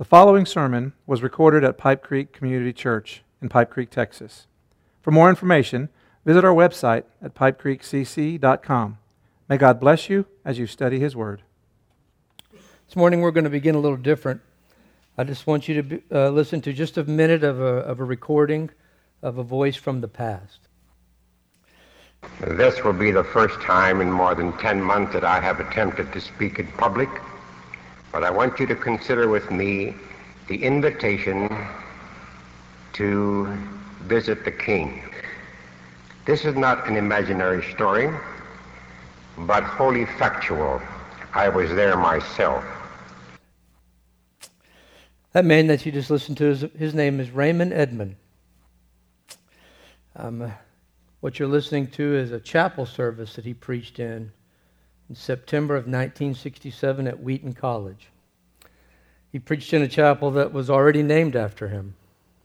The following sermon was recorded at Pipe Creek Community Church in Pipe Creek, Texas. For more information, visit our website at pipecreekcc.com. May God bless you as you study His Word. This morning we're going to begin a little different. I just want you to listen to just a minute of a recording of a voice from the past. This will be the first time in more than 10 months that I have attempted to speak in public, but I want you to consider with me the invitation to visit the King. This is not an imaginary story, but wholly factual. I was there myself. That man that you just listened to, his name is Raymond Edmond. What you're listening to is a chapel service that he preached in September of 1967 at Wheaton College. He preached in a chapel that was already named after him.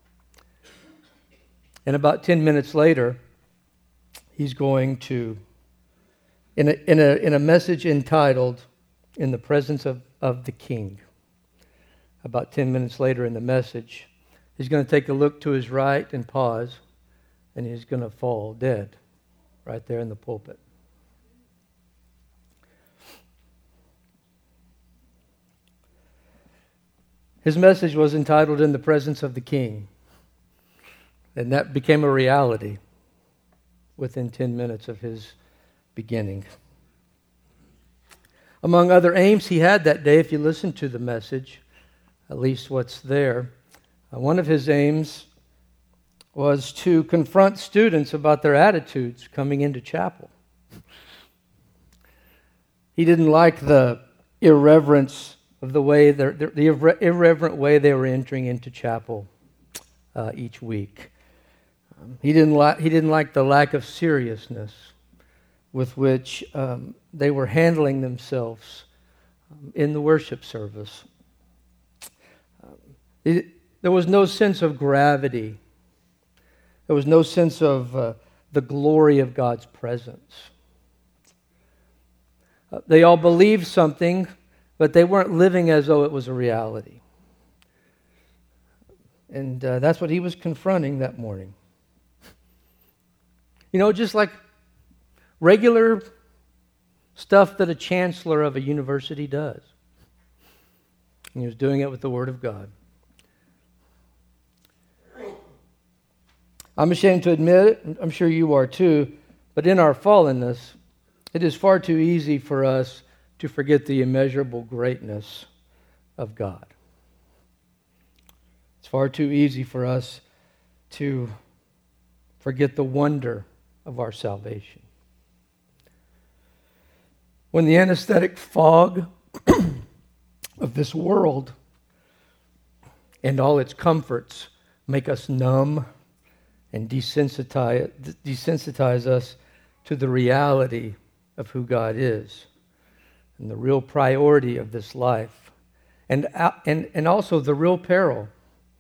And about 10 minutes later, he's going to, in a message entitled, "In the Presence of the King," about 10 minutes later in the message, he's going to take a look to his right and pause, and he's going to fall dead right there in the pulpit. His message was entitled, "In the Presence of the King," and that became a reality within 10 minutes of his beginning. Among other aims he had that day, if you listen to the message, at least what's there, one of his aims was to confront students about their attitudes coming into chapel. He didn't like the irreverence of the way the irreverent way they were entering into chapel each week. He didn't like the lack of seriousness with which they were handling themselves in the worship service. There was no sense of gravity. There was no sense of the glory of God's presence. They all believed something, but they weren't living as though it was a reality. And that's what he was confronting that morning. You know, just like regular stuff that a chancellor of a university does. And he was doing it with the Word of God. I'm ashamed to admit it, I'm sure you are too, but in our fallenness, it is far too easy for us to forget the immeasurable greatness of God. It's far too easy for us to forget the wonder of our salvation. When the anesthetic fog of this world and all its comforts make us numb and desensitize us to the reality of who God is and the real priority of this life, and also the real peril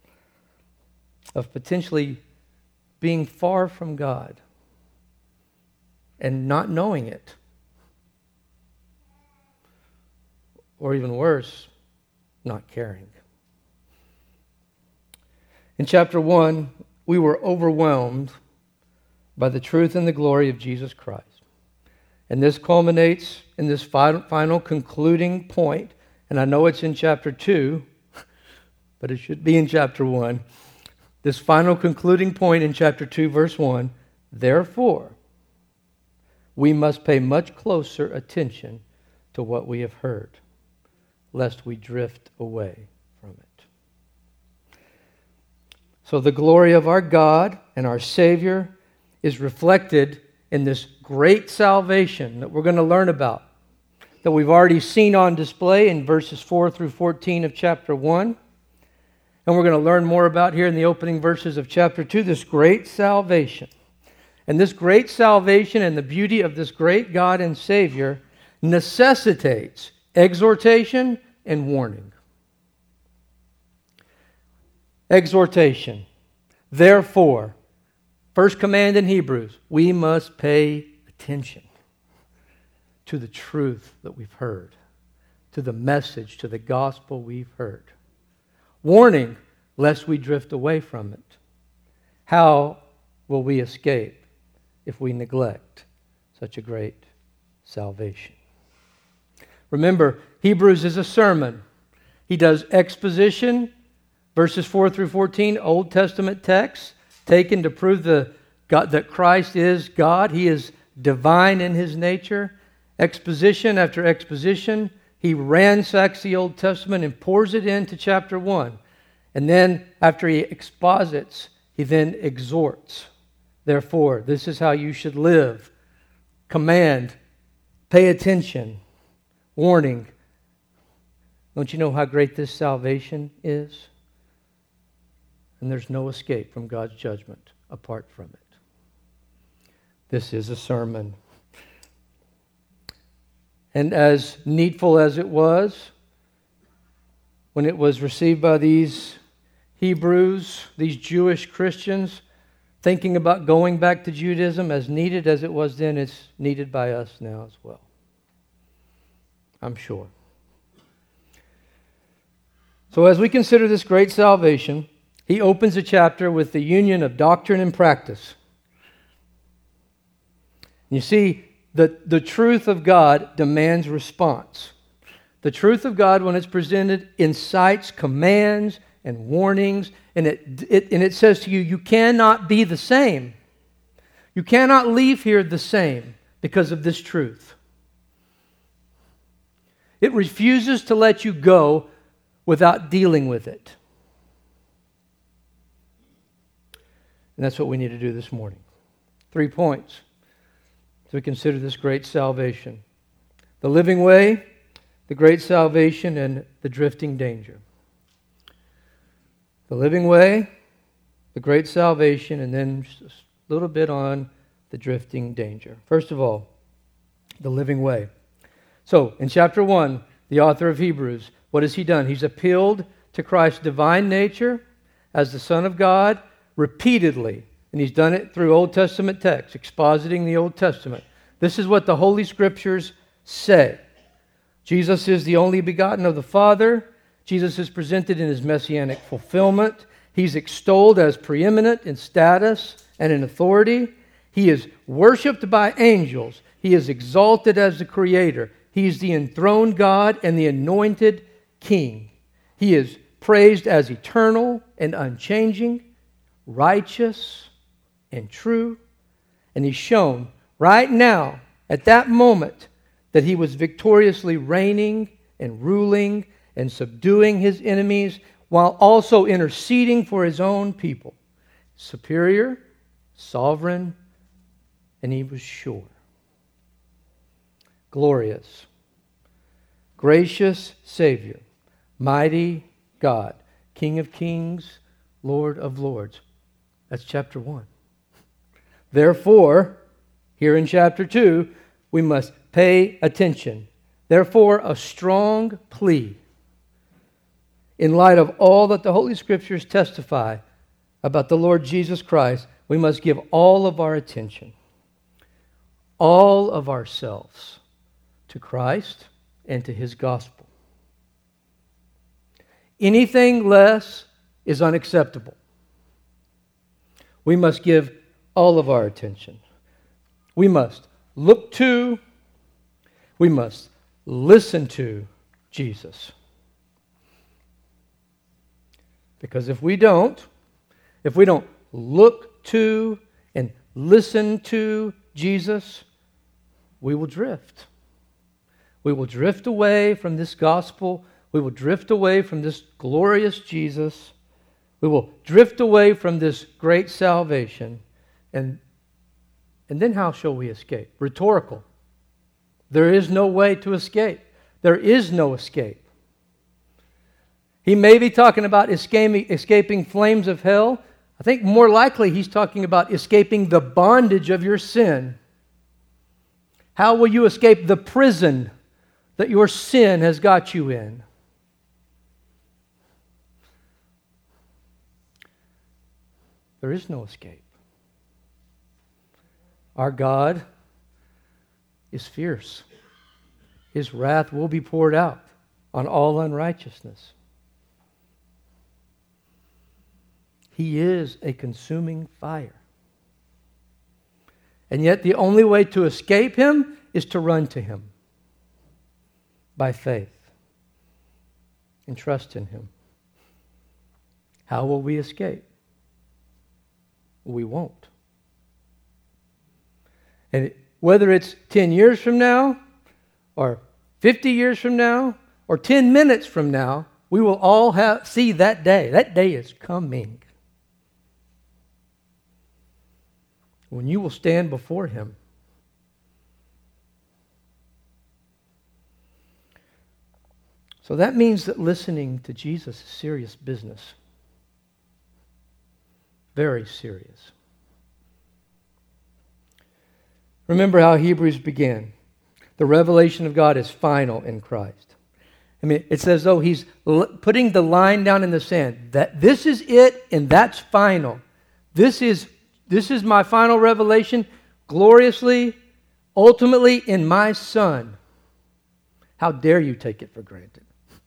of potentially being far from God and not knowing it. Or even worse, not caring. In chapter 1, we were overwhelmed by the truth and the glory of Jesus Christ. And this culminates in this final concluding point. And I know it's in chapter 2, but it should be in chapter 1. This final concluding point in chapter 2, verse 1, "Therefore, we must pay much closer attention to what we have heard, lest we drift away from it." So the glory of our God and our Savior is reflected in this great salvation that we're going to learn about, that we've already seen on display in verses 4 through 14 of chapter 1. And we're going to learn more about here in the opening verses of chapter 2, this great salvation. And this great salvation and the beauty of this great God and Savior necessitates exhortation and warning. Exhortation. Therefore, first command in Hebrews, we must pay attention to the truth that we've heard, to the message, to the gospel we've heard. warning lest we drift away from it. How will we escape if we neglect such a great salvation? Remember, Hebrews is a sermon. He does exposition, verses 4 through 14, Old Testament texts, taken to prove that Christ is God. He is divine in His nature. Exposition after exposition, he ransacks the Old Testament and pours it into chapter 1. And then, after he exposits, he then exhorts. Therefore, this is how you should live. Command, pay attention, warning. Don't you know how great this salvation is? And there's no escape from God's judgment apart from it. This is a sermon. And as needful as it was, when it was received by these Hebrews, these Jewish Christians, thinking about going back to Judaism, as needed as it was then, it's needed by us now as well. I'm sure. So as we consider this great salvation, he opens a chapter with the union of doctrine and practice. You see, the truth of God demands response. The truth of God, when it's presented, incites commands and warnings, and it says to you, you cannot be the same. You cannot leave here the same because of this truth. It refuses to let you go without dealing with it. And that's what we need to do this morning. 3 points as we consider this great salvation. The living way, the great salvation, and the drifting danger. The living way, the great salvation, and then just a little bit on the drifting danger. First of all, the living way. So, in chapter 1, the author of Hebrews, what has he done? He's appealed to Christ's divine nature as the Son of God repeatedly. And he's done it through Old Testament texts, expositing the Old Testament. This is what the Holy Scriptures say. Jesus is the only begotten of the Father. Jesus is presented in his messianic fulfillment. He's extolled as preeminent in status and in authority. He is worshipped by angels. He is exalted as the Creator. He is the enthroned God and the anointed King. He is praised as eternal and unchanging, righteous and true. And he's shown right now, at that moment, that he was victoriously reigning and ruling and subduing his enemies while also interceding for his own people. Superior, sovereign, and he was sure. Glorious, gracious Savior, mighty God, King of kings, Lord of lords. That's chapter 1. Therefore, here in chapter 2, we must pay attention. Therefore, a strong plea. In light of all that the Holy Scriptures testify about the Lord Jesus Christ, we must give all of our attention, all of ourselves, to Christ and to His gospel. Anything less is unacceptable. We must give all of our attention. We must look to, we must listen to Jesus. Because if we don't look to and listen to Jesus, we will drift. We will drift away from this gospel. We will drift away from this glorious Jesus. We will drift away from this great salvation. And then how shall we escape? Rhetorical. There is no way to escape. There is no escape. He may be talking about escaping flames of hell. I think more likely he's talking about escaping the bondage of your sin. How will you escape the prison that your sin has got you in? There is no escape. Our God is fierce. His wrath will be poured out on all unrighteousness. He is a consuming fire. And yet the only way to escape Him is to run to Him by faith and trust in Him. How will we escape? We won't. And whether it's 10 years from now, or 50 years from now, or 10 minutes from now, we will all see that day. That day is coming, when you will stand before Him. So that means that listening to Jesus is serious business. Very serious. Remember how Hebrews began. The revelation of God is final in Christ. I mean, it's as though He's putting the line down in the sand. That this is it, and that's final. This is my final revelation, gloriously, ultimately in my Son. How dare you take it for granted?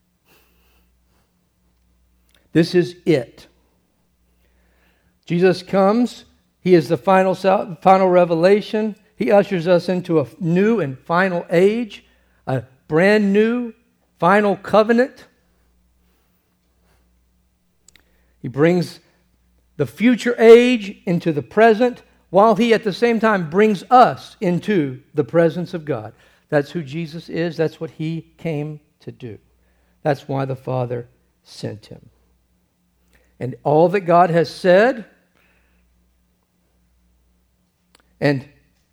This is it. Jesus comes. He is the final revelation. He ushers us into a new and final age, a brand new final covenant. He brings the future age into the present, while He at the same time brings us into the presence of God. That's who Jesus is. That's what He came to do. That's why the Father sent Him. And all that God has said, and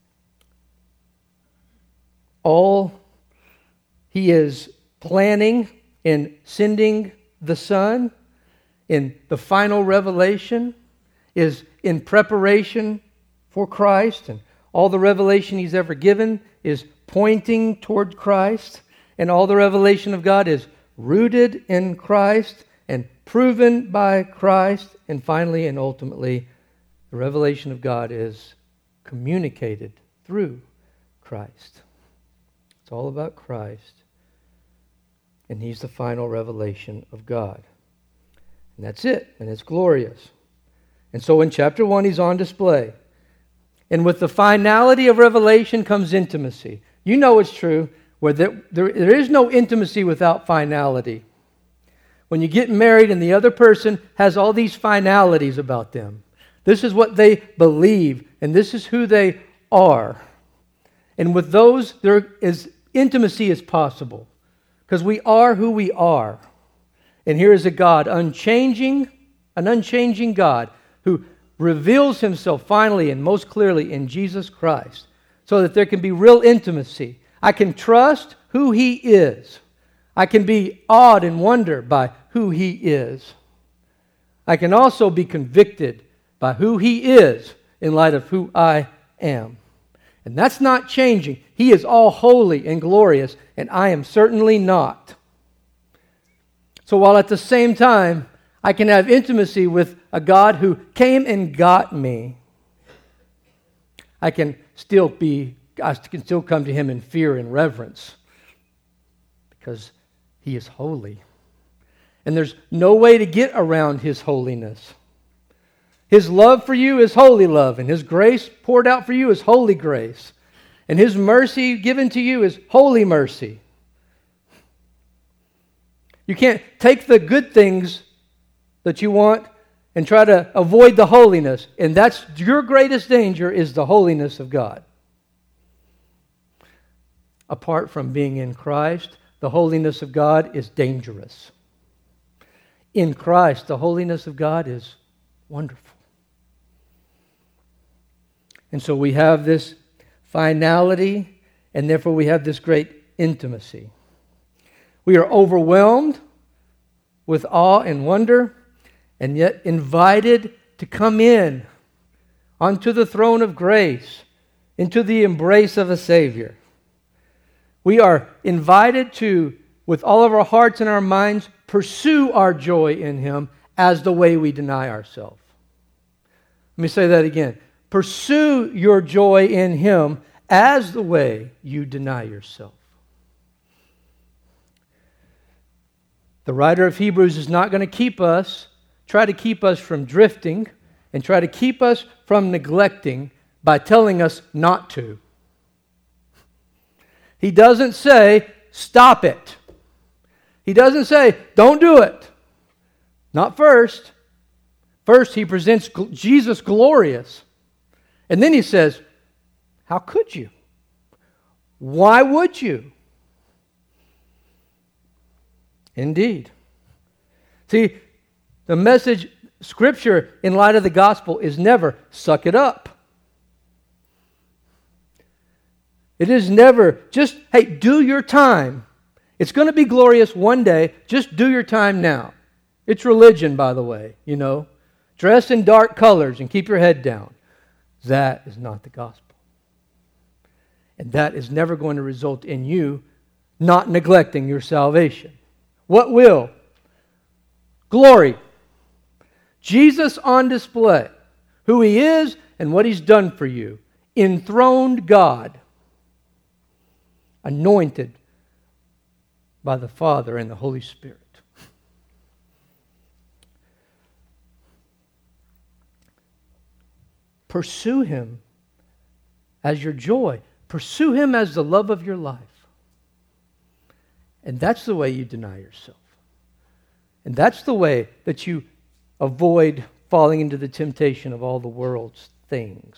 all He is planning in sending the Son in the final revelation is in preparation for Christ. And all the revelation He's ever given is pointing toward Christ. And all the revelation of God is rooted in Christ and proven by Christ. And finally and ultimately, the revelation of God is communicated through Christ. It's all about Christ. And He's the final revelation of God. And that's it. And it's glorious. And so in chapter 1, He's on display. And with the finality of revelation comes intimacy. You know it's true. Where there is no intimacy without finality. When you get married and the other person has all these finalities about them. This is what they believe. And this is who they are. And with those, intimacy is possible. Because we are who we are. And here is a God, an unchanging God, who reveals Himself finally and most clearly in Jesus Christ, so that there can be real intimacy. I can trust who He is. I can be awed and wonder by who He is. I can also be convicted by who He is in light of who I am. And that's not changing. He is all holy and glorious, and I am certainly not. So while at the same time, I can have intimacy with a God who came and got me, I can still come to Him in fear and reverence because He is holy. And there's no way to get around His holiness. His love for you is holy love, and His grace poured out for you is holy grace. And His mercy given to you is holy mercy. You can't take the good things that you want and try to avoid the holiness. And that's your greatest danger, is the holiness of God. Apart from being in Christ, the holiness of God is dangerous. In Christ, the holiness of God is wonderful. And so we have this finality, and therefore we have this great intimacy. We are overwhelmed with awe and wonder, and yet invited to come in onto the throne of grace, into the embrace of a Savior. We are invited to, with all of our hearts and our minds, pursue our joy in Him as the way we deny ourselves. Let me say that again. Pursue your joy in Him as the way you deny yourself. The writer of Hebrews is not going to keep us try to keep us from drifting and try to keep us from neglecting by telling us not to. He doesn't say, stop it. He doesn't say, don't do it. Not first. First, he presents Jesus glorious. And then he says, how could you? Why would you? Indeed. See, the message, Scripture, in light of the gospel, is never, suck it up. It is never, just, hey, do your time. It's going to be glorious one day. Just do your time now. It's religion, by the way, you know. Dress in dark colors and keep your head down. That is not the gospel. And that is never going to result in you not neglecting your salvation. What will? Glory. Jesus on display. Who He is and what He's done for you. Enthroned God. Anointed by the Father and the Holy Spirit. Pursue Him as your joy. Pursue Him as the love of your life. And that's the way you deny yourself. And that's the way that you avoid falling into the temptation of all the world's things.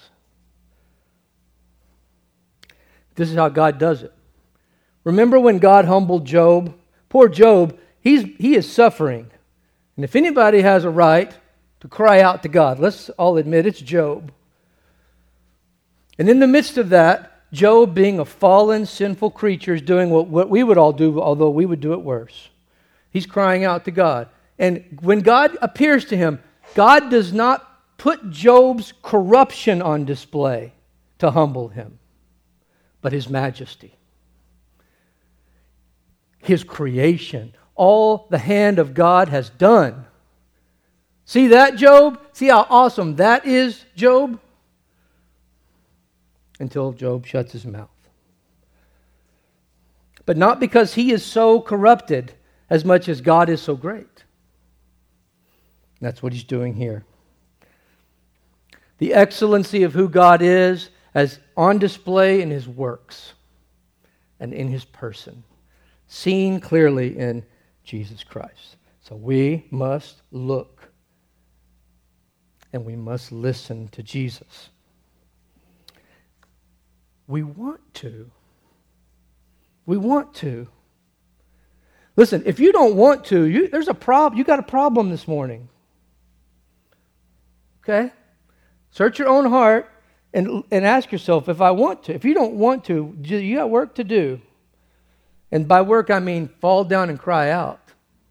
This is how God does it. Remember when God humbled Job? Poor Job, he is suffering. And if anybody has a right to cry out to God, let's all admit it's Job. And in the midst of that, Job, being a fallen, sinful creature, is doing what we would all do, although we would do it worse. He's crying out to God. And when God appears to him, God does not put Job's corruption on display to humble him, but His majesty. His creation, all the hand of God has done. See that, Job? See how awesome that is, Job? Until Job shuts his mouth. But not because he is so corrupted as much as God is so great. That's what he's doing here. The excellency of who God is as on display in His works and in His person. Seen clearly in Jesus Christ. So we must look and we must listen to Jesus. We want to. We want to. Listen, if you don't want to, there's a problem. You got a problem this morning. Okay? Search your own heart and ask yourself, if I want to. If you don't want to, you got work to do. And by work, I mean fall down and cry out.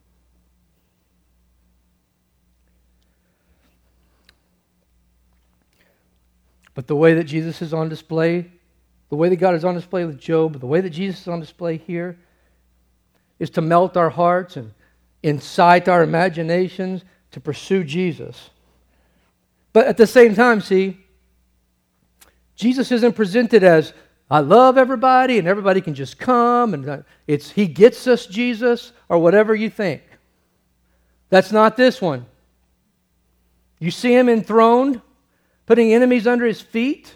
But the way that Jesus is on display, the way that God is on display with Job, the way that Jesus is on display here, is to melt our hearts and incite our imaginations to pursue Jesus. But at the same time, see, Jesus isn't presented as, I love everybody and everybody can just come and it's He gets us Jesus or whatever you think. That's not this one. You see Him enthroned, putting enemies under His feet.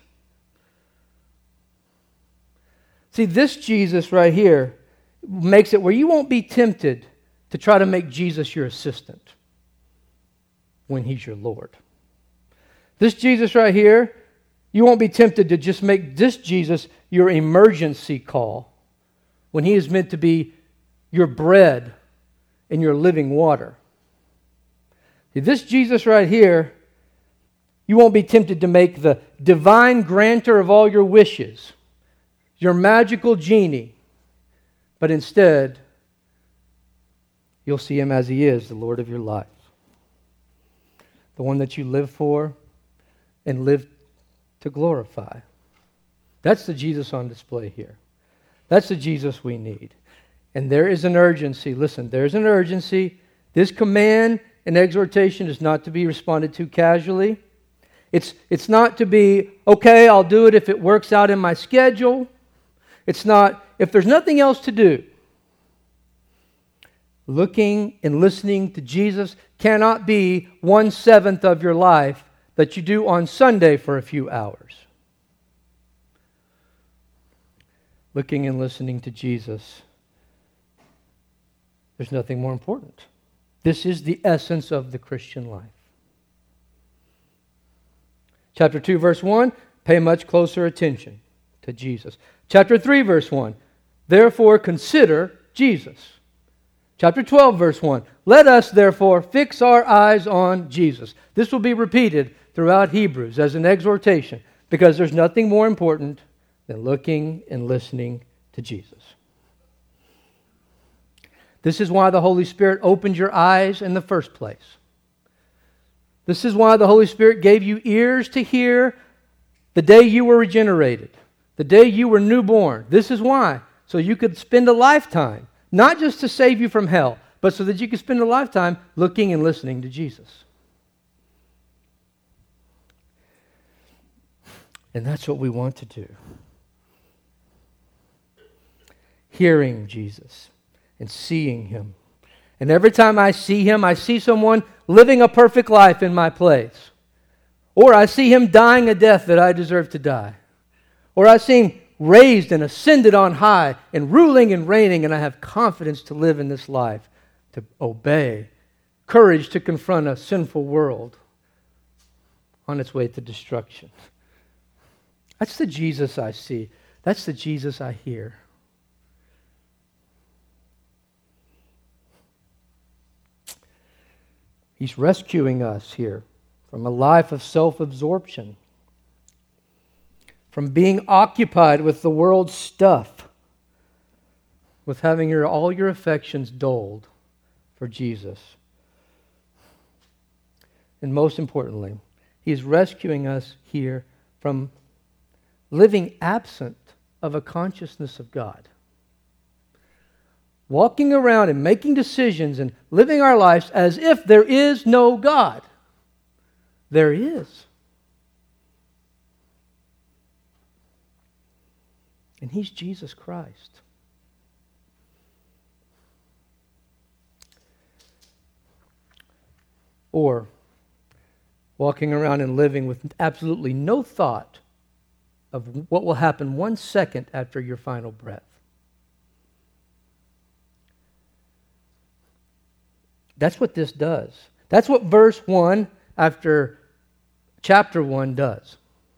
See, this Jesus right here makes it where you won't be tempted to try to make Jesus your assistant when He's your Lord. This Jesus right here, you won't be tempted to just make this Jesus your emergency call when He is meant to be your bread and your living water. See, this Jesus right here, you won't be tempted to make the divine grantor of all your wishes, your magical genie, but instead, you'll see Him as He is, the Lord of your life. The one that you live for and live to glorify. That's the Jesus on display here. That's the Jesus we need. And there is an urgency. Listen, there's an urgency. This command and exhortation is not to be responded to casually. It's not to be, okay, I'll do it if it works out in my schedule. It's not, if there's nothing else to do. looking and listening to Jesus cannot be 1/7 of your life that you do on Sunday for a few hours. Looking and listening to Jesus, there's nothing more important. This is the essence of the Christian life. Chapter 2, verse 1, pay much closer attention to Jesus. Chapter 3, verse 1, therefore consider Jesus. Chapter 12, verse 1, let us therefore fix our eyes on Jesus. This will be repeated throughout Hebrews as an exhortation, because there's nothing more important than looking and listening to Jesus. This is why the Holy Spirit opened your eyes in the first place. This is why the Holy Spirit gave you ears to hear the day you were regenerated, the day you were newborn. This is why. So you could spend a lifetime, not just to save you from hell, but so that you could spend a lifetime looking and listening to Jesus. And that's what we want to do. Hearing Jesus and seeing Him. And every time I see Him, I see someone living a perfect life in my place. Or I see Him dying a death that I deserve to die. Or I see Him raised and ascended on high and ruling and reigning, and I have confidence to live in this life, to obey, courage to confront a sinful world on its way to destruction. That's the Jesus I see. That's the Jesus I hear. He's rescuing us here from a life of self-absorption, from being occupied with the world's stuff, with having all your affections dulled for Jesus. And most importantly, He's rescuing us here from living absent of a consciousness of God. Walking around and making decisions and living our lives as if there is no God. There is. And He's Jesus Christ. Or walking around and living with absolutely no thought of what will happen 1 second after your final breath. That's what this does. That's what verse 1 after chapter 1 does.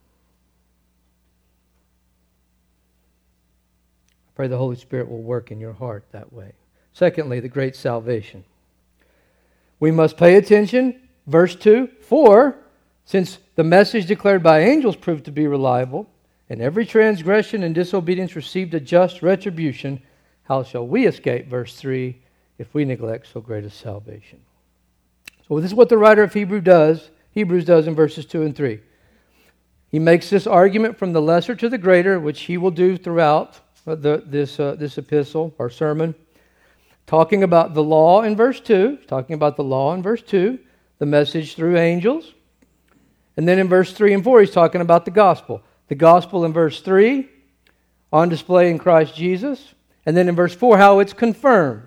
I pray the Holy Spirit will work in your heart that way. Secondly, the great salvation. We must pay attention, verse 2, for since the message declared by angels proved to be reliable, and every transgression and disobedience received a just retribution, how shall we escape, verse 3, if we neglect so great a salvation? So this is what the writer of Hebrews does in verses 2 and 3. He makes this argument from the lesser to the greater, which he will do throughout this epistle or sermon, talking about the law in verse 2, the message through angels, and then in verse 3 and 4 he's talking about the gospel. The gospel in verse 3, on display in Christ Jesus, and then in verse 4 how it's confirmed.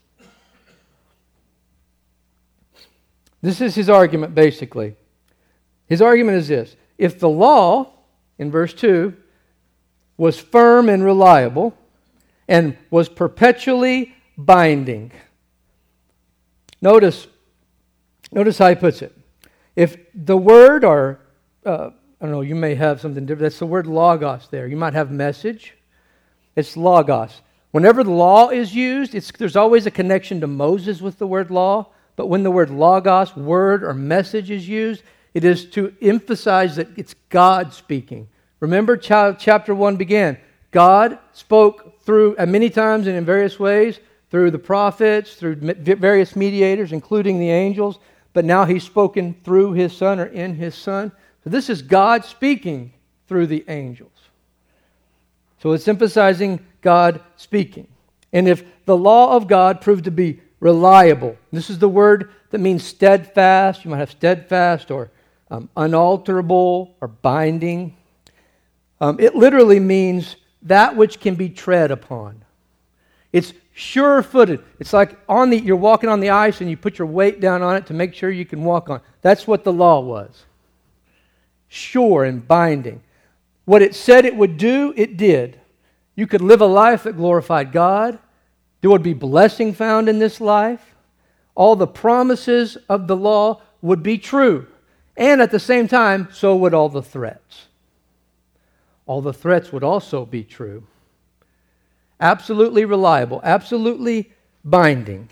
This is his argument, basically. His argument is this. If the law, in verse 2, was firm and reliable and was perpetually binding. Notice how he puts it. If the word, or, I don't know, you may have something different. That's the word logos there. You might have message. It's logos. Whenever the law is used, there's always a connection to Moses with the word law. But when the word logos, word or message is used, it is to emphasize that it's God speaking. Remember chapter 1 began. God spoke through, many times and in various ways, through the prophets, through various mediators, including the angels. But now He's spoken through His Son or in His Son. So this is God speaking through the angels. So it's emphasizing God speaking. And if the law of God proved to be reliable. This is the word that means steadfast. You might have steadfast or unalterable or binding. It literally means that which can be tread upon. It's sure-footed. It's like you're walking on the ice and you put your weight down on it to make sure you can walk on it. That's what the law was. Sure and binding. What it said it would do, it did. You could live a life that glorified God. There would be blessing found in this life. All the promises of the law would be true. And at the same time, so would all the threats. All the threats would also be true. Absolutely reliable, absolutely binding.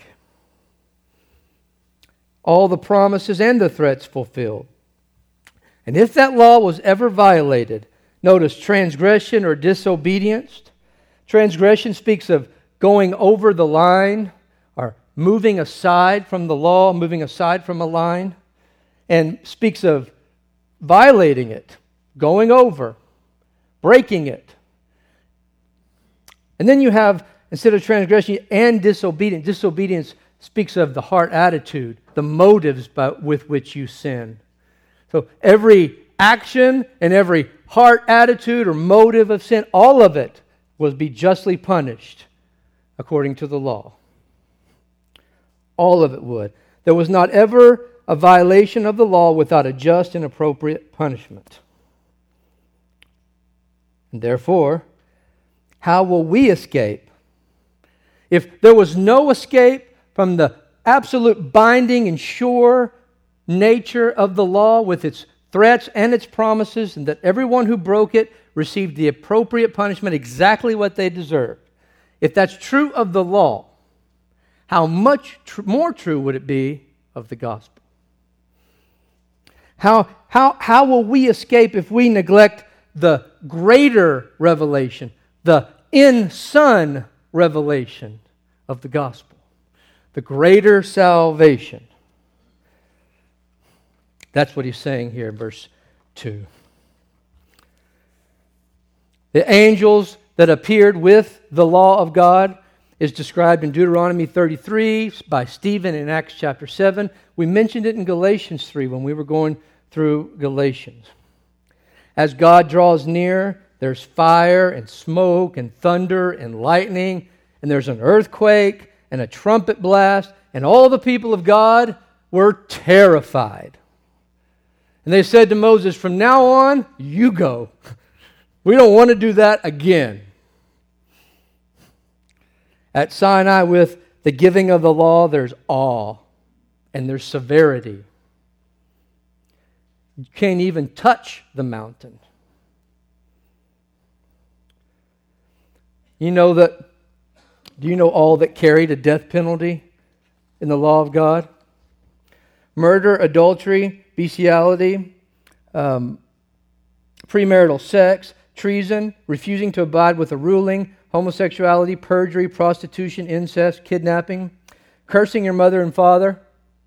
All the promises and the threats fulfilled. And if that law was ever violated, notice transgression or disobedience. Transgression speaks of going over the line or moving aside from the law, moving aside from a line, and speaks of violating it, going over, breaking it. And then you have, instead of transgression, and disobedience. Disobedience speaks of the heart attitude, the motives with which you sin. So every action and every heart attitude or motive of sin, all of it will be justly punished according to the law. All of it would. There was not ever a violation of the law without a just and appropriate punishment. And therefore, how will we escape? If there was no escape from the absolute binding and sure nature of the law with its threats and its promises, and that everyone who broke it received the appropriate punishment, exactly what they deserved. If that's true of the law, how much more true would it be of the gospel? How will we escape if we neglect the greater revelation, the in-Son revelation of the gospel, the greater salvation? That's what he's saying here in verse 2. The angels that appeared with the law of God is described in Deuteronomy 33 by Stephen in Acts chapter 7. We mentioned it in Galatians 3 when we were going through Galatians. As God draws near, there's fire and smoke and thunder and lightning, and there's an earthquake and a trumpet blast, and all the people of God were terrified. And they said to Moses, "From now on, you go. We don't want to do that again." At Sinai, with the giving of the law, there's awe and there's severity. You can't even touch the mountain. Do you know all that carried a death penalty in the law of God? Murder, adultery, bestiality, premarital sex, treason, refusing to abide with a ruling, homosexuality, perjury, prostitution, incest, kidnapping, cursing your mother and father,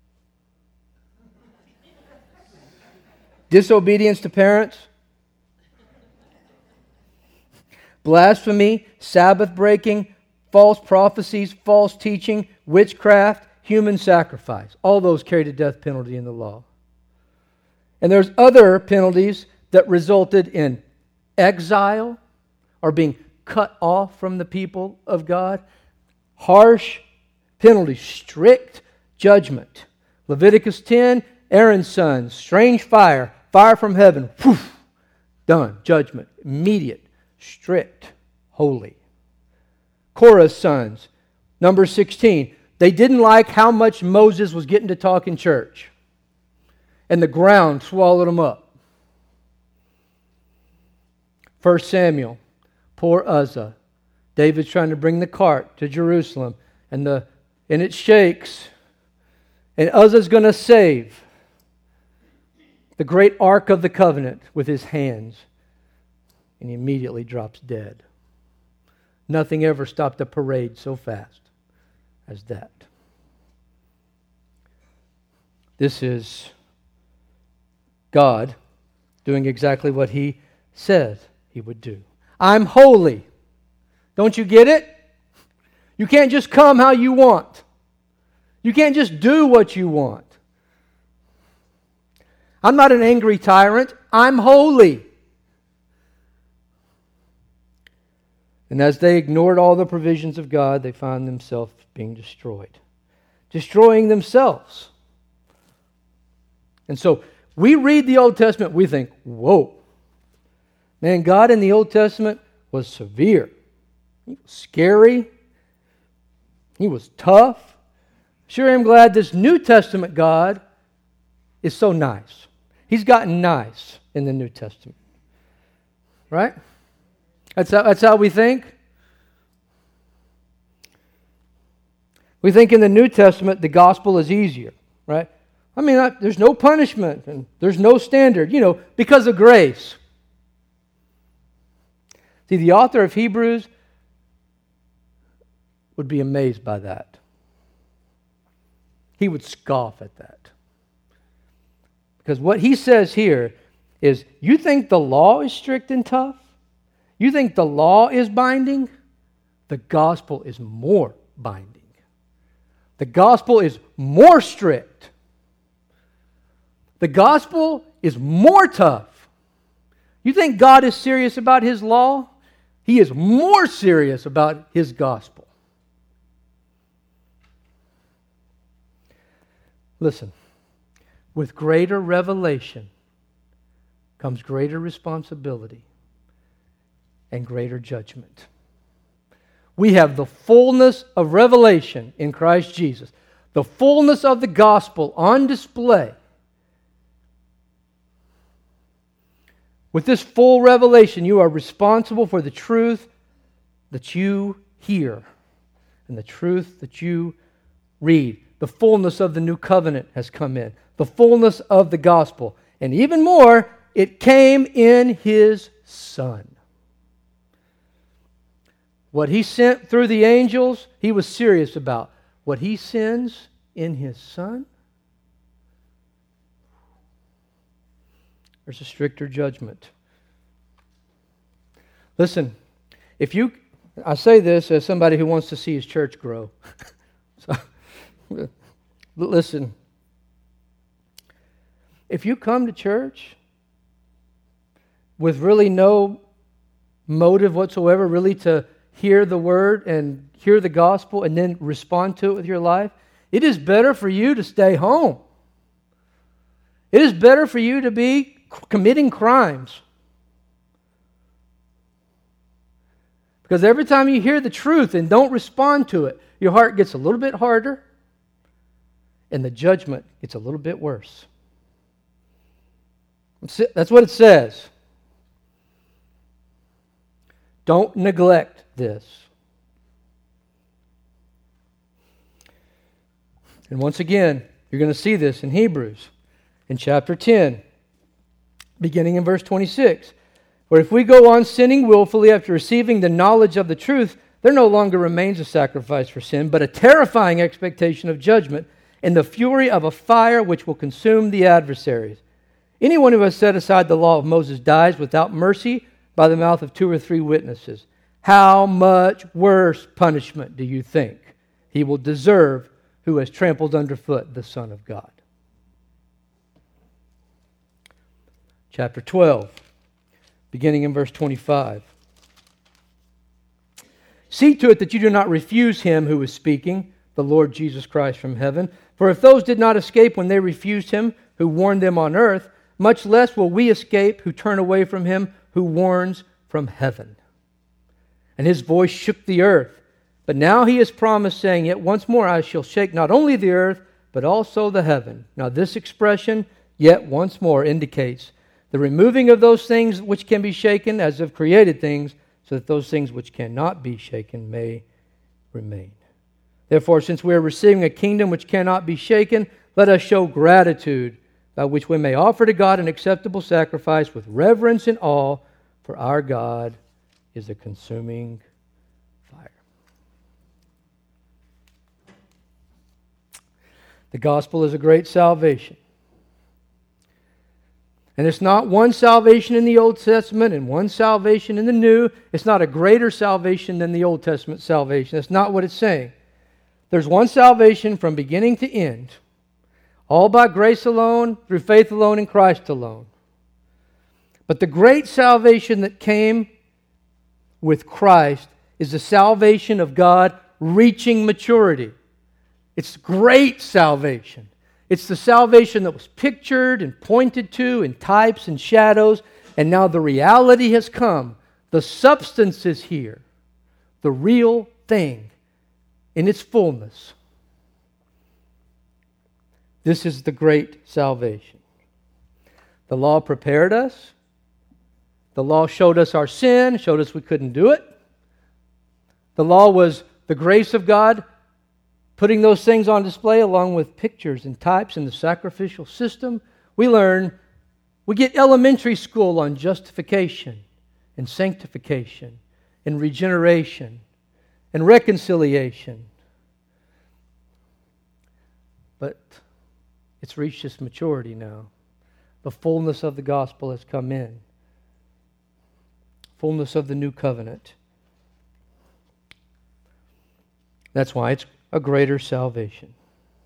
disobedience to parents, blasphemy, Sabbath breaking, false prophecies, false teaching, witchcraft, human sacrifice. All those carried a death penalty in the law. And there's other penalties that resulted in exile or being cut off from the people of God. Harsh penalties, strict judgment. Leviticus 10, Aaron's sons, strange fire, fire from heaven, poof, done, judgment, immediate, strict, holy. Korah's sons, number 16, they didn't like how much Moses was getting to talk in church. And the ground swallowed them up. 1 Samuel, poor Uzzah. David's trying to bring the cart to Jerusalem, and it shakes. And Uzzah's going to save the great ark of the covenant with his hands. And he immediately drops dead. Nothing ever stopped a parade so fast as that. This is God doing exactly what He said He would do. I'm holy. Don't you get it? You can't just come how you want. You can't just do what you want. I'm not an angry tyrant. I'm holy. And as they ignored all the provisions of God, they found themselves being destroyed. Destroying themselves. And so we read the Old Testament, we think, whoa. Man, God in the Old Testament was severe. He was scary. He was tough. Sure am glad this New Testament God is so nice. He's gotten nice in the New Testament. Right? That's how we think. We think in the New Testament the gospel is easier, right? I mean, there's no punishment and there's no standard, because of grace. See, the author of Hebrews would be amazed by that. He would scoff at that. Because what he says here is, you think the law is strict and tough? You think the law is binding? The gospel is more binding. The gospel is more strict. The gospel is more tough. You think God is serious about His law? He is more serious about His gospel. Listen, with greater revelation comes greater responsibility and greater judgment. We have the fullness of revelation in Christ Jesus, the fullness of the gospel on display. With this full revelation, you are responsible for the truth that you hear and the truth that you read. The fullness of the new covenant has come in. The fullness of the gospel. And even more, it came in His Son. What He sent through the angels, He was serious about. What He sends in His Son, there's a stricter judgment. Listen, I say this as somebody who wants to see his church grow. So, listen, if you come to church with really no motive whatsoever, really to hear the word and hear the gospel and then respond to it with your life, it is better for you to stay home. It is better for you to be committing crimes. Because every time you hear the truth and don't respond to it, your heart gets a little bit harder and the judgment gets a little bit worse. That's what it says. Don't neglect this. And once again, you're going to see this in Hebrews, in chapter 10, beginning in verse 26. For if we go on sinning willfully after receiving the knowledge of the truth, there no longer remains a sacrifice for sin, but a terrifying expectation of judgment and the fury of a fire which will consume the adversaries. Anyone who has set aside the law of Moses dies without mercy by the mouth of 2 or 3 witnesses. How much worse punishment do you think he will deserve who has trampled underfoot the Son of God? Chapter 12, beginning in verse 25. See to it that you do not refuse Him who is speaking, the Lord Jesus Christ from heaven. For if those did not escape when they refused Him who warned them on earth, much less will we escape who turn away from Him who warns from heaven. And His voice shook the earth. But now He has promised, saying, Yet once more I shall shake not only the earth, but also the heaven. Now this expression, yet once more, indicates the removing of those things which can be shaken as of created things, so that those things which cannot be shaken may remain. Therefore, since we are receiving a kingdom which cannot be shaken, let us show gratitude, by which we may offer to God an acceptable sacrifice with reverence and awe, for our God is a consuming fire. The gospel is a great salvation. And it's not one salvation in the Old Testament and one salvation in the New. It's not a greater salvation than the Old Testament salvation. That's not what it's saying. There's one salvation from beginning to end, all by grace alone, through faith alone, in Christ alone. But the great salvation that came with Christ is the salvation of God reaching maturity. It's great salvation. It's the salvation that was pictured and pointed to in types and shadows, and now the reality has come. The substance is here. The real thing in its fullness. This is the great salvation. The law prepared us. The law showed us our sin, showed us we couldn't do it. The law was the grace of God putting those things on display along with pictures and types in the sacrificial system. We get elementary school on justification and sanctification and regeneration and reconciliation. But it's reached its maturity now. The fullness of the gospel has come in. Fullness of the new covenant. That's why it's a greater salvation.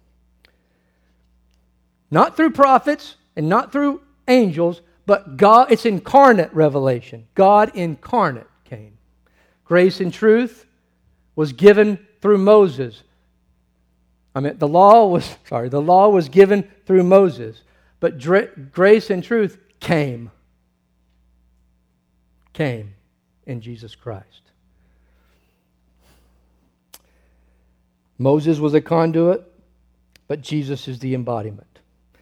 Not through prophets and not through angels, but God, it's incarnate revelation. God incarnate came. Grace and truth was given through Moses. The law was given through Moses, but grace and truth came in Jesus Christ. Moses was a conduit, but Jesus is the embodiment.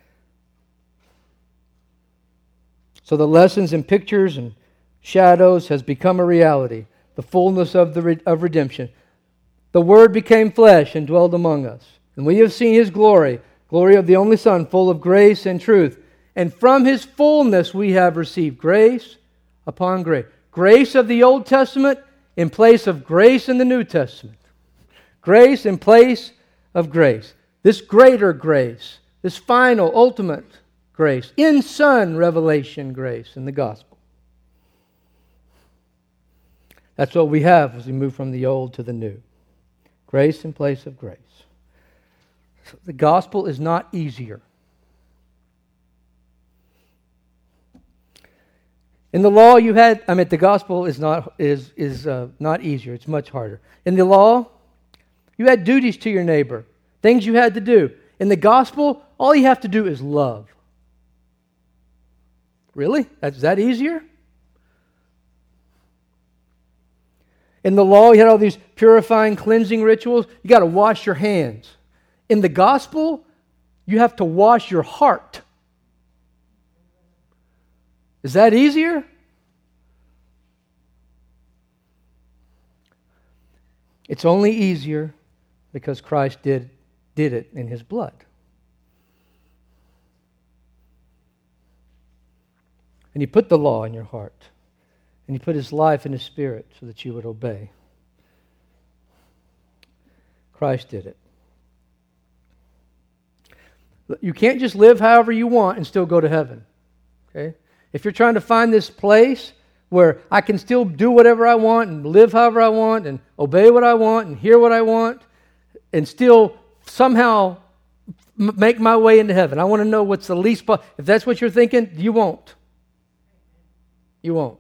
So the lessons and pictures and shadows has become a reality. The fullness of redemption. The Word became flesh and dwelled among us. And we have seen His glory, glory of the only Son, full of grace and truth. And from His fullness we have received grace upon grace. Grace of the Old Testament in place of grace in the New Testament. Grace in place of grace. This greater grace, this final, ultimate grace, in Son revelation grace in the gospel. That's what we have as we move from the old to the new. Grace in place of grace. So the gospel is not easier. In the law you had, the gospel is not easier. It's much harder. In the law, you had duties to your neighbor, things you had to do. In the gospel, all you have to do is love. Really? Is that easier? In the law, you had all these purifying, cleansing rituals. You got to wash your hands. In the gospel, you have to wash your heart. Is that easier? It's only easier because Christ did it in His blood. And He put the law in your heart. And He put His life in His Spirit so that you would obey. Christ did it. You can't just live however you want and still go to heaven. Okay? If you're trying to find this place where I can still do whatever I want and live however I want and obey what I want and hear what I want and still somehow make my way into heaven. I want to know what's the least possible. If that's what you're thinking, you won't. You won't.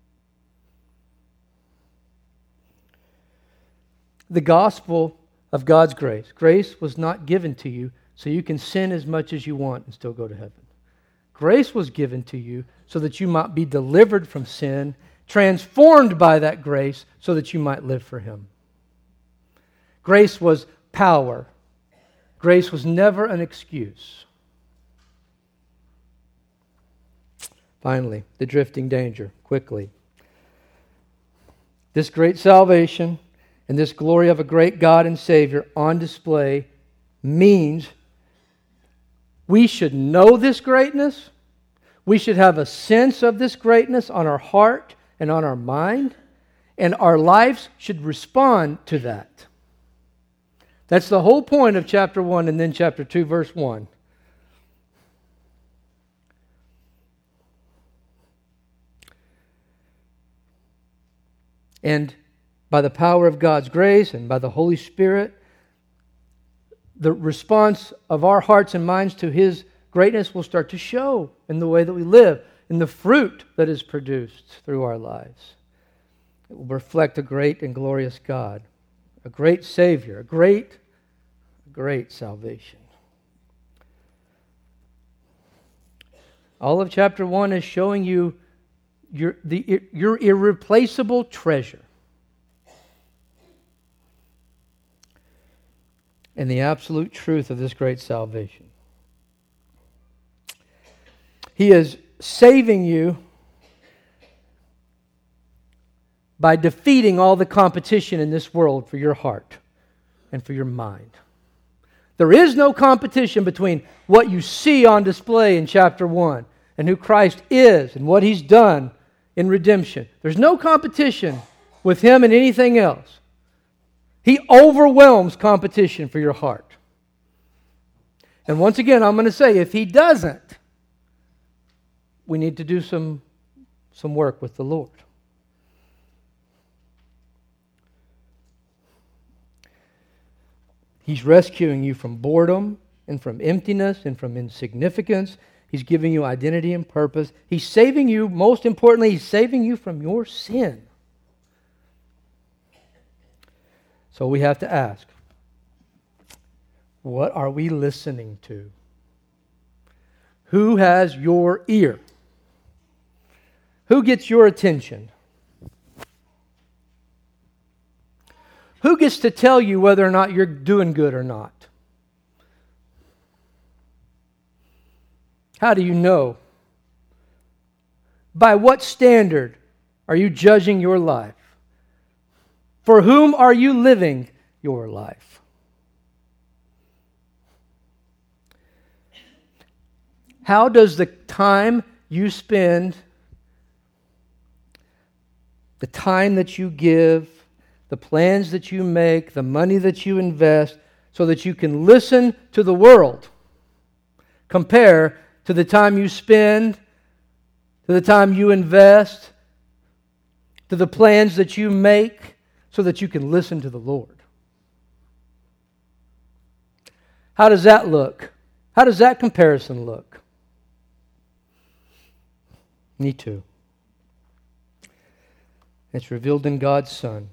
The gospel of God's grace. Grace was not given to you so you can sin as much as you want and still go to heaven. Grace was given to you so that you might be delivered from sin, transformed by that grace so that you might live for Him. Grace was power. Grace was never an excuse. Finally, the drifting danger, quickly. This great salvation and this glory of a great God and Savior on display means we should know this greatness. We should have a sense of this greatness on our heart and on our mind, and our lives should respond to that. That's the whole point of chapter 1 and then chapter 2, verse 1. And by the power of God's grace and by the Holy Spirit, the response of our hearts and minds to His greatness will start to show in the way that we live, in the fruit that is produced through our lives. It will reflect a great and glorious God, a great Savior, a great salvation. All of chapter 1 is showing you your irreplaceable treasure and the absolute truth of this great salvation. He is saving you by defeating all the competition in this world for your heart and for your mind. There is no competition between what you see on display in chapter 1 and who Christ is and what He's done in redemption. There's no competition with Him and anything else. He overwhelms competition for your heart. And once again, I'm going to say, if He doesn't, we need to do some work with the Lord. He's rescuing you from boredom and from emptiness and from insignificance. He's giving you identity and purpose. He's saving you, most importantly, He's saving you from your sin. So we have to ask, what are we listening to? Who has your ear? Who gets your attention? Who gets to tell you whether or not you're doing good or not? How do you know? By what standard are you judging your life? For whom are you living your life? How does the time you spend, the time that you give, the plans that you make, the money that you invest, so that you can listen to the world, compare to the time you spend, to the time you invest, to the plans that you make, so that you can listen to the Lord? How does that look? How does that comparison look? Me too. It's revealed in God's Son.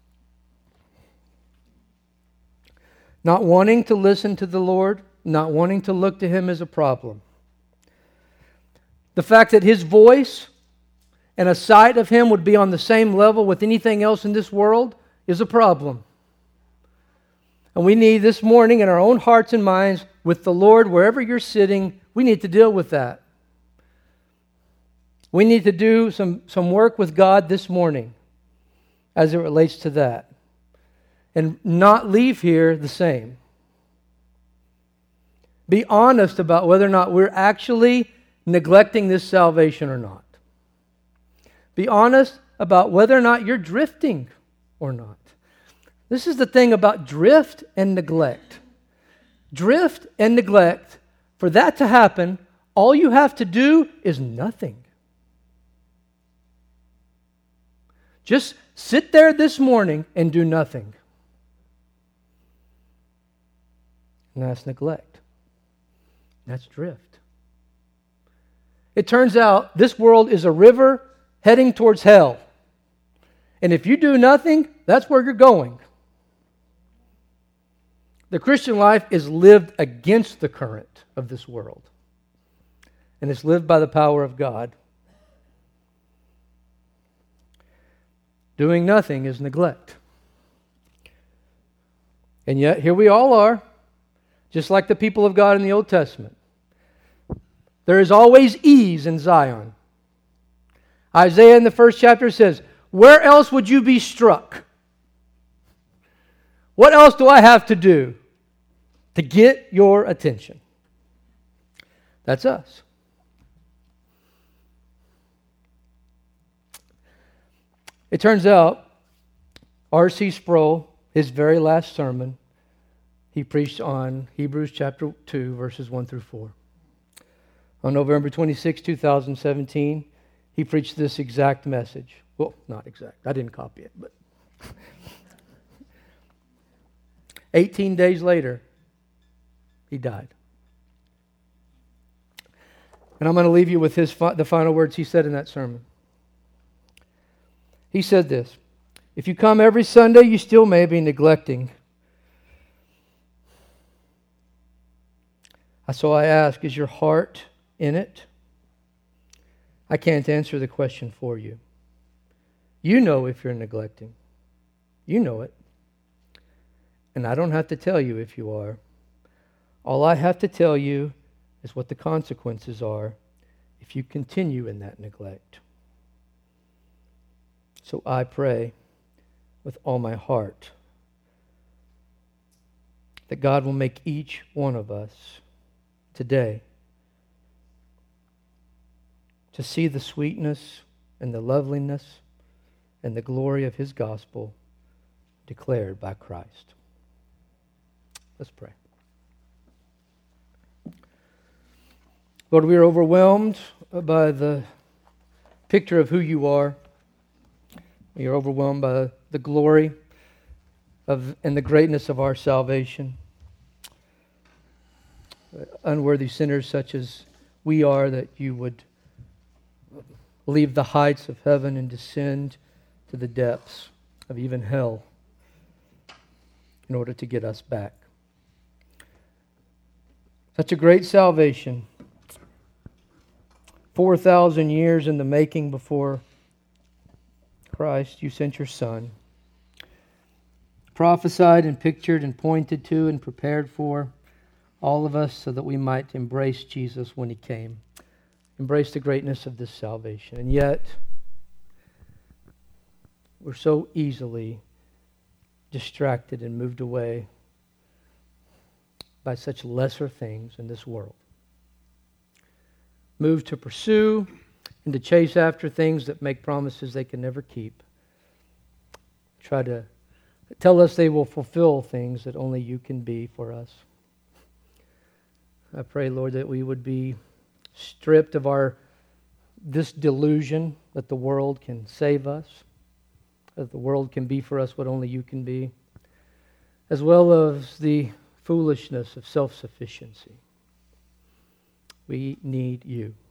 Not wanting to listen to the Lord, not wanting to look to Him is a problem. The fact that His voice and a sight of Him would be on the same level with anything else in this world is a problem. And we need this morning in our own hearts and minds, with the Lord, wherever you're sitting, we need to deal with that. We need to do some work with God this morning as it relates to that, and not leave here the same. Be honest about whether or not we're actually neglecting this salvation or not. Be honest about whether or not you're drifting or not. This is the thing about drift and neglect. Drift and neglect, for that to happen, all you have to do is nothing. Just sit there this morning and do nothing. And that's neglect. That's drift. It turns out this world is a river heading towards hell. And if you do nothing, that's where you're going. The Christian life is lived against the current of this world. And it's lived by the power of God. Doing nothing is neglect. And yet, here we all are, just like the people of God in the Old Testament. There is always ease in Zion. Isaiah in the first chapter says, "Where else would you be struck? What else do I have to do to get your attention?" That's us. It turns out, R.C. Sproul, his very last sermon, he preached on Hebrews chapter 2, verses 1 through 4. On November 26, 2017, he preached this exact message. Well, not exact. I didn't copy it, but 18 days later, he died. And I'm going to leave you with the final words he said in that sermon. He said this: If you come every Sunday, you still may be neglecting. So I ask, is your heart in it? I can't answer the question for you. You know if you're neglecting. You know it. And I don't have to tell you if you are. All I have to tell you is what the consequences are if you continue in that neglect. So I pray with all my heart that God will make each one of us today to see the sweetness and the loveliness and the glory of His gospel declared by Christ. Let's pray. Lord, we are overwhelmed by the picture of who you are. We are overwhelmed by the glory and the greatness of our salvation. Unworthy sinners such as we are, that you would leave the heights of heaven and descend to the depths of even hell in order to get us back. Such a great salvation. 4,000 years in the making before Christ, you sent your Son. Prophesied and pictured and pointed to and prepared for all of us so that we might embrace Jesus when He came. Embrace the greatness of this salvation. And yet, we're so easily distracted and moved away by such lesser things in this world. Moved to pursue and to chase after things that make promises they can never keep. Try to tell us they will fulfill things that only you can be for us. I pray, Lord, that we would be stripped of this delusion that the world can save us, that the world can be for us what only you can be, as well as the foolishness of self-sufficiency. We need you.